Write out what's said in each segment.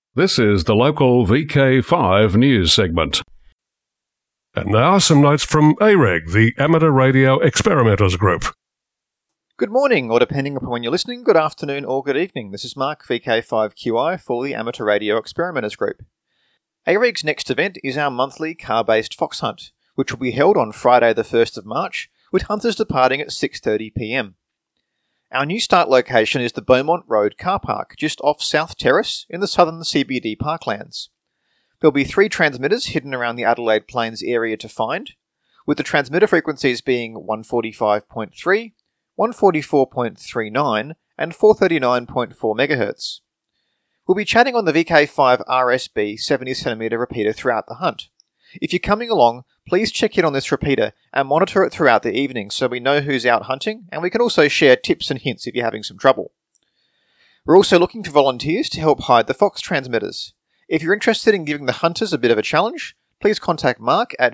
This is the local VK5 news segment. And now some notes from AREG, the Amateur Radio Experimenters Group. Good morning, or depending upon when you're listening, good afternoon or good evening. This is Mark, VK5QI, for the Amateur Radio Experimenters Group. AREG's next event is our monthly car-based fox hunt, which will be held on Friday the 1st of March, with hunters departing at 6:30pm. Our new start location is the Beaumont Road car park, just off South Terrace in the southern CBD parklands. There'll be 3 transmitters hidden around the Adelaide Plains area to find, with the transmitter frequencies being 145.3, 144.39 and 439.4 MHz. We'll be chatting on the VK5 RSB 70cm repeater throughout the hunt. If you're coming along, please check in on this repeater and monitor it throughout the evening so we know who's out hunting, and we can also share tips and hints if you're having some trouble. We're also looking for volunteers to help hide the fox transmitters. If you're interested in giving the hunters a bit of a challenge, please contact Mark at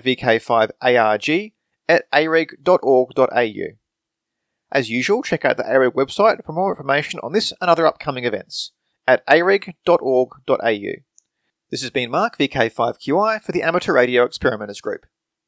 vk5arg@areg.org.au. As usual, check out the AREG website for more information on this and other upcoming events at areg.org.au. This has been Mark, VK5QI, for the Amateur Radio Experimenters Group.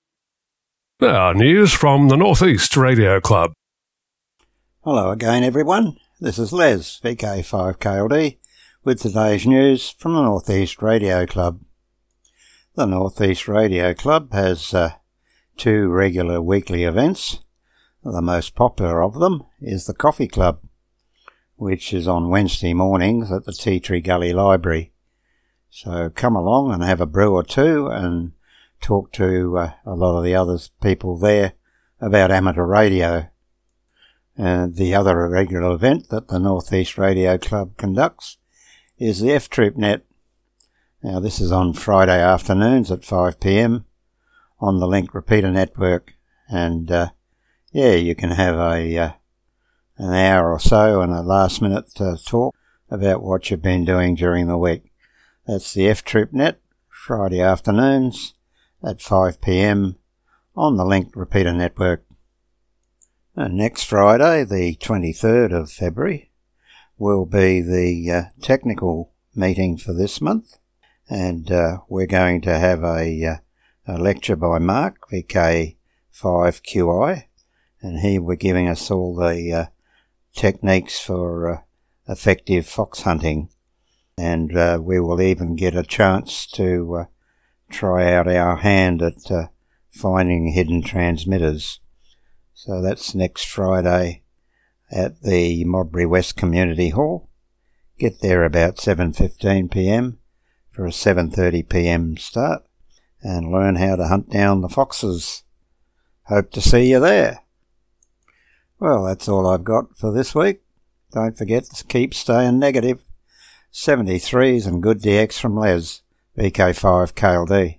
Now, news from the Northeast Radio Club. Hello again, everyone. This is Les, VK5KLD, with today's news from the Northeast Radio Club. The Northeast Radio Club has 2 regular weekly events. The most popular of them is the Coffee Club, which is on Wednesday mornings at the Tea Tree Gully Library. So come along and have a brew or two and talk to a lot of the other people there about amateur radio. And the other regular event that the Northeast Radio Club conducts is the F-Troop-Net. Now this is on Friday afternoons at 5pm on the Link Repeater Network. And you can have an hour or so and a last minute talk about what you've been doing during the week. That's the F-Troop-Net, Friday afternoons at 5pm on the Link Repeater Network. And next Friday, the 23rd of February, will be the technical meeting for this month. And we're going to have a lecture by Mark, VK5QI, and he will be giving us all the techniques for effective fox hunting. And we will even get a chance to try out our hand at finding hidden transmitters. So that's next Friday at the Modbury West Community Hall. Get there about 7:15pm for a 7:30pm start and learn how to hunt down the foxes. Hope to see you there. Well, that's all I've got for this week. Don't forget to keep staying negative. 73s and good DX from Les, VK5KLD.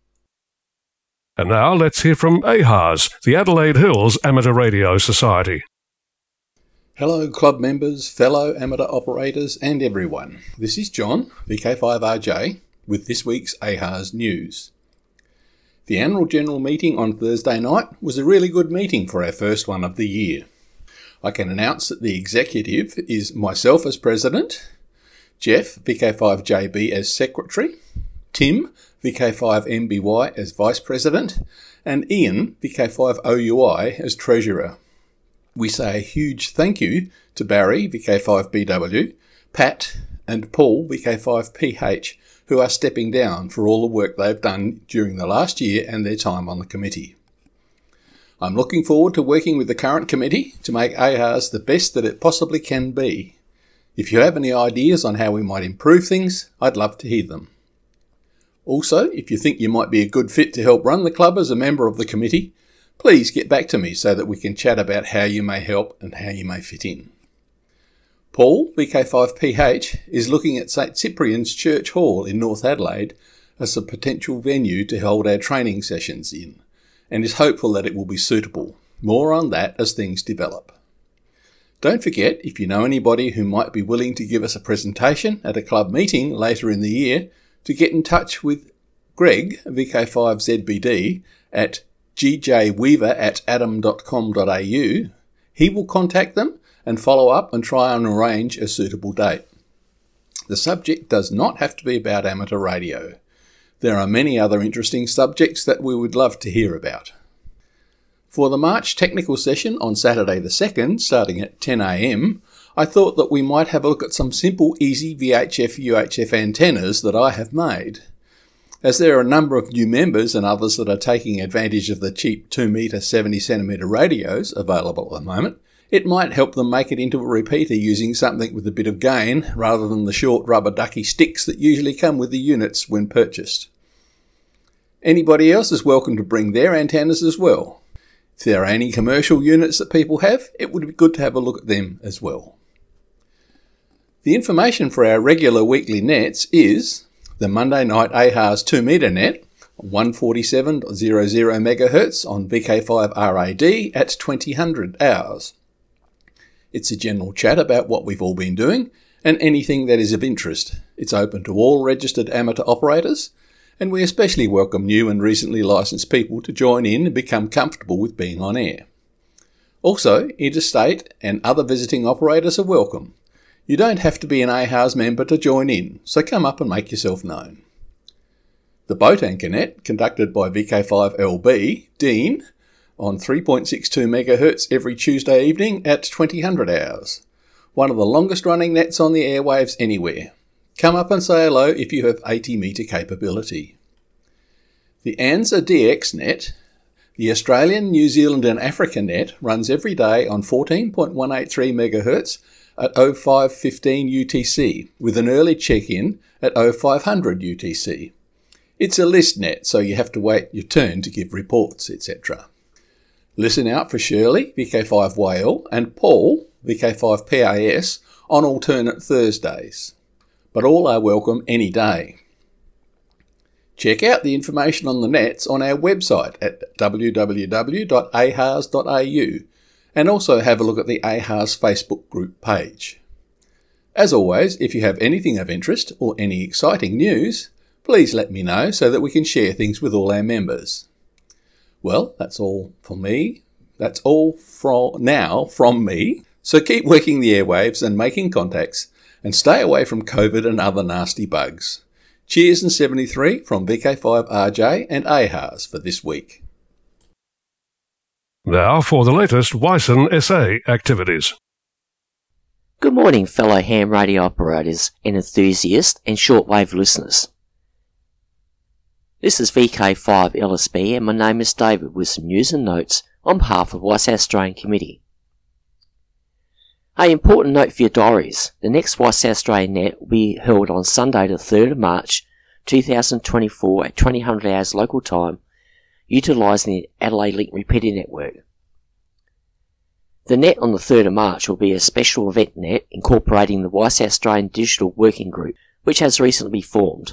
And now let's hear from AHAS, the Adelaide Hills Amateur Radio Society. Hello club members, fellow amateur operators and everyone. This is John, VK5RJ, with this week's AHAS news. The annual general meeting on Thursday night was a really good meeting for our first one of the year. I can announce that the executive is myself as president, Jeff, VK5JB as secretary, Tim, VK5MBY as vice president, and Ian, VK5OUI as treasurer. We say a huge thank you to Barry, VK5BW, Pat and Paul, VK5PH, who are stepping down for all the work they've done during the last year and their time on the committee. I'm looking forward to working with the current committee to make AHAS the best that it possibly can be. If you have any ideas on how we might improve things, I'd love to hear them. Also, if you think you might be a good fit to help run the club as a member of the committee, please get back to me so that we can chat about how you may help and how you may fit in. Paul, VK5PH, is looking at St Cyprian's Church Hall in North Adelaide as a potential venue to hold our training sessions in, and is hopeful that it will be suitable. More on that as things develop. Don't forget, if you know anybody who might be willing to give us a presentation at a club meeting later in the year, to get in touch with Greg, VK5ZBD, at gjweaver@adam.com.au. He will contact them and follow up and try and arrange a suitable date. the subject does not have to be about amateur radio. There are many other interesting subjects that we would love to hear about. For the March technical session on Saturday the 2nd, starting at 10 a.m, I thought that we might have a look at some simple, easy VHF-UHF antennas that I have made. As there are a number of new members and others that are taking advantage of the cheap 2-metre 70cm radios available at the moment, it might help them make it into a repeater using something with a bit of gain rather than the short rubber ducky sticks that usually come with the units when purchased. Anybody else is welcome to bring their antennas as well. If there are any commercial units that people have, it would be good to have a look at them as well. The information for our regular weekly nets is the Monday night AHARS 2-metre net, 147.00 MHz on VK5 RAD at 2000 hours. It's a general chat about what we've all been doing and anything that is of interest. It's open to all registered amateur operators, and we especially welcome new and recently licensed people to join in and become comfortable with being on air. Also, interstate and other visiting operators are welcome. You don't have to be an AHARS member to join in, so come up and make yourself known. The Boat Anchor Net, conducted by VK5LB, Dean, on 3.62 MHz every Tuesday evening at 2000 hours. One of the longest running nets on the airwaves anywhere. Come up and say hello if you have 80 metre capability. The ANZA DX Net, the Australian, New Zealand and Africa Net, runs every day on 14.183 MHz at 0515 UTC, with an early check-in at 0500 UTC. It's a list net, so you have to wait your turn to give reports, etc. Listen out for Shirley, VK5YL, and Paul, VK5PAS, on alternate Thursdays. But all are welcome any day. Check out the information on the nets on our website at www.ahars.au, and also have a look at the AHARS Facebook group page. As always, if you have anything of interest or any exciting news, please let me know so that we can share things with all our members. Well, that's all from me. That's all from me. So keep working the airwaves and making contacts, and stay away from COVID and other nasty bugs. Cheers and 73 from VK5RJ and AHARS for this week. Now for the latest Wyson SA activities. Good morning, fellow ham radio operators and enthusiasts and shortwave listeners. This is VK5 LSB and my name is David with some news and notes on behalf of WISE Australian Committee. An important note for your diaries. The next WISE Australian Net will be held on Sunday the 3rd of March 2024 at 2000 hours local time, utilising the Adelaide Link repeater network. The net on the 3rd of March will be a special event net incorporating the WISE Australian Digital Working Group, which has recently been formed.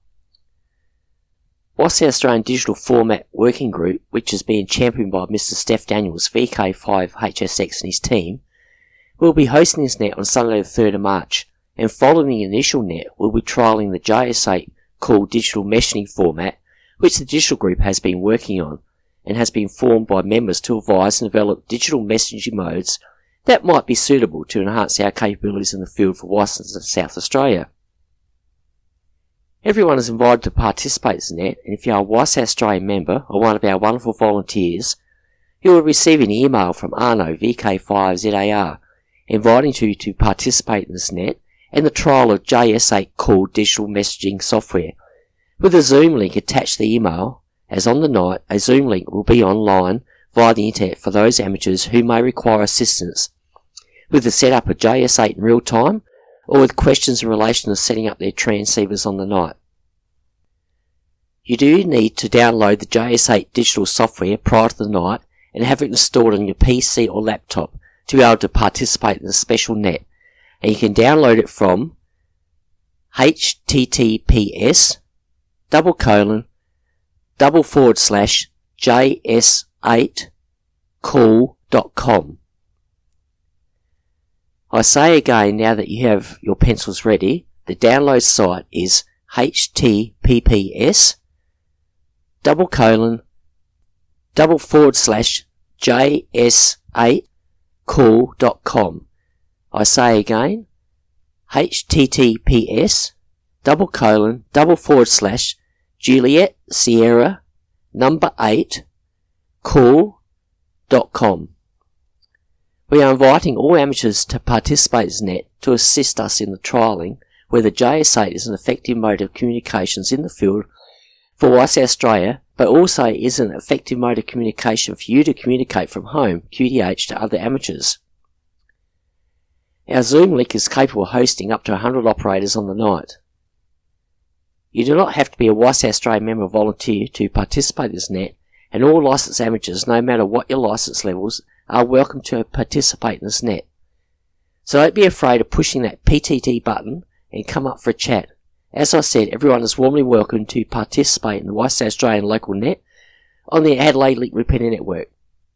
WISE Australian Digital Format Working Group, which is being championed by Mr. Steph Daniels, VK5HSX and his team, will be hosting this net on Sunday the 3rd of March, and following the initial net, we'll be trialling the JS8 called Digital Messaging format, which the Digital Group has been working on, and has been formed by members to advise and develop digital messaging modes that might be suitable to enhance our capabilities in the field for WISE in South Australia. Everyone is invited to participate in this net, and if you are a WISE Australian member or one of our wonderful volunteers, you will receive an email from Arno, VK5ZAR, inviting you to participate in this net and the trial of JS8 called Digital Messaging software, with a Zoom link attached to the email, as on the night a Zoom link will be online via the internet for those amateurs who may require assistance with the setup of JS8 in real time, or with questions in relation to setting up their transceivers on the night. You do need to download the JS8 digital software prior to the night and have it installed on your PC or laptop to be able to participate in the special net, and you can download it from https://js8cool.com. I say again, now that you have your pencils ready, the download site is https://js8cool.com. I say again, https://Juliet Sierra 8 cool.com. We are inviting all amateurs to participate in this net to assist us in the trialling whether JS8 is an effective mode of communications in the field for WiSA Australia, but also is an effective mode of communication for you to communicate from home, QTH, to other amateurs. Our Zoom link is capable of hosting up to 100 operators on the night. You do not have to be a WiSA Australia member or volunteer to participate in this net, and all licensed amateurs, no matter what your license levels, are welcome to participate in this net. So don't be afraid of pushing that PTT button and come up for a chat. As I said, everyone is warmly welcome to participate in the WiSA Australian local net on the Adelaide Link Repeater Network.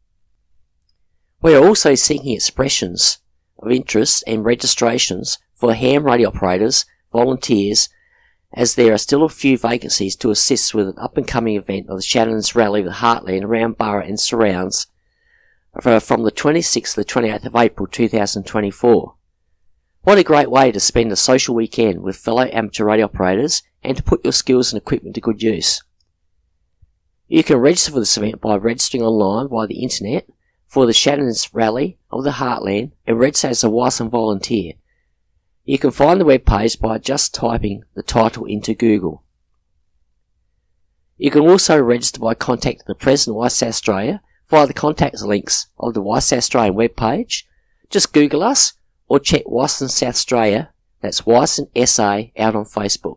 We are also seeking expressions of interest and registrations for ham radio operators, volunteers, as there are still a few vacancies to assist with an up-and-coming event of the Shannon's Rally of the Heartland around Borough and surrounds from the 26th to the 28th of April 2024. What a great way to spend a social weekend with fellow amateur radio operators and to put your skills and equipment to good use. You can register for this event by registering online via the internet for the Shannon's Rally of the Heartland and register as a WiSA volunteer. You can find the web page by just typing the title into Google. You can also register by contacting the President of WiSA Australia via the contact links of the WiSA Australian web page. Just Google us or check WiSA South Australia, that's WiSA SA, out on Facebook.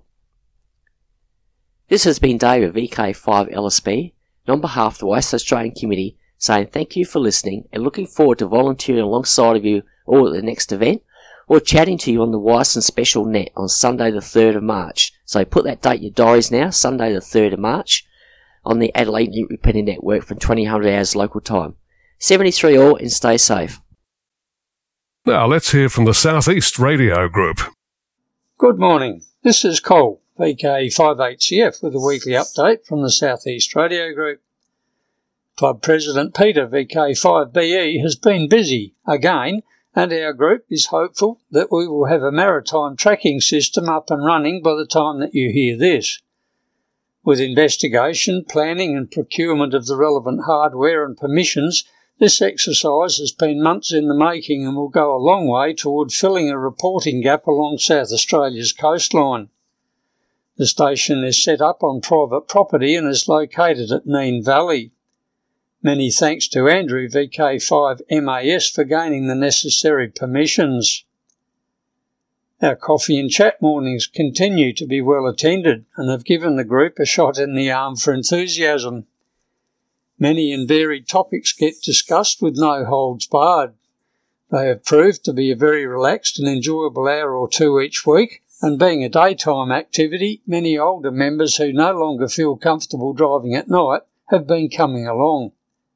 This has been Dave of VK5LSB, and on behalf of the WiSA Australian Committee, saying thank you for listening and looking forward to volunteering alongside of you all at the next event, or chatting to you on the WiSA Special Net on Sunday the 3rd of March. So put that date in your diaries now, Sunday the 3rd of March, on the Adelaide Independent Network from 2000 hours local time. 73 all and stay safe. Now let's hear from the Southeast Radio Group. Good morning. This is Cole, VK58CF, with a weekly update from the Southeast Radio Group. Club President Peter, VK5BE, has been busy again, and our group is hopeful that we will have a maritime tracking system up and running by the time that you hear this. With investigation, planning and procurement of the relevant hardware and permissions, this exercise has been months in the making and will go a long way toward filling a reporting gap along South Australia's coastline. The station is set up on private property and is located at Neen Valley. Many thanks to Andrew, VK5MAS, for gaining the necessary permissions. Our coffee and chat mornings continue to be well attended and have given the group a shot in the arm for enthusiasm. Many and varied topics get discussed with no holds barred. They have proved to be a very relaxed and enjoyable hour or two each week, and being a daytime activity, many older members who no longer feel comfortable driving at night have been coming along.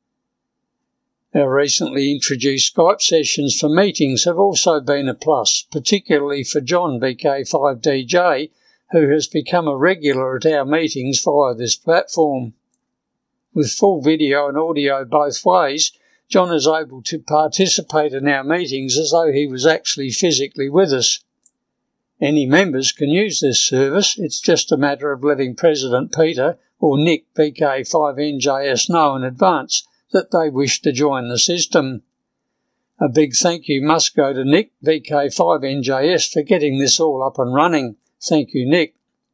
Our recently introduced Skype sessions for meetings have also been a plus, particularly for John, VK5DJ, who has become a regular at our meetings via this platform. With full video and audio both ways, John is able to participate in our meetings as though he was actually physically with us. Any members can use this service. It's just a matter of letting President Peter or Nick, VK5NJS, know in advance that they wish to join the system. A big thank you must go to Nick, VK5NJS, for getting this all up and running. Thank you, Nick.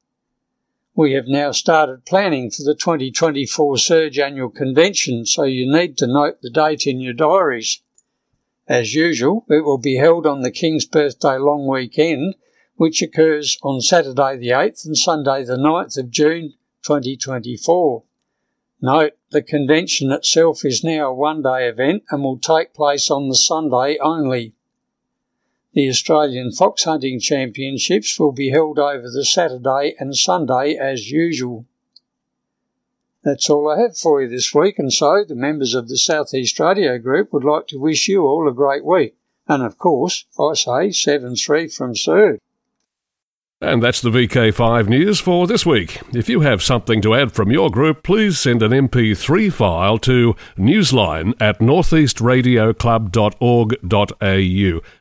We have now started planning for the 2024 Surge Annual Convention, so you need to note the date in your diaries. As usual, it will be held on the King's Birthday long weekend, which occurs on Saturday the 8th and Sunday the 9th of June 2024. Note, the convention itself is now a one-day event and will take place on the Sunday only. The Australian Fox Hunting Championships will be held over the Saturday and Sunday as usual. That's all I have for you this week, and so the members of the Southeast Radio Group would like to wish you all a great week. And of course, I say 7-3 from Sir. And that's the VK5 news for this week. If you have something to add from your group, please send an MP3 file to newsline@northeastradioclub.org.au.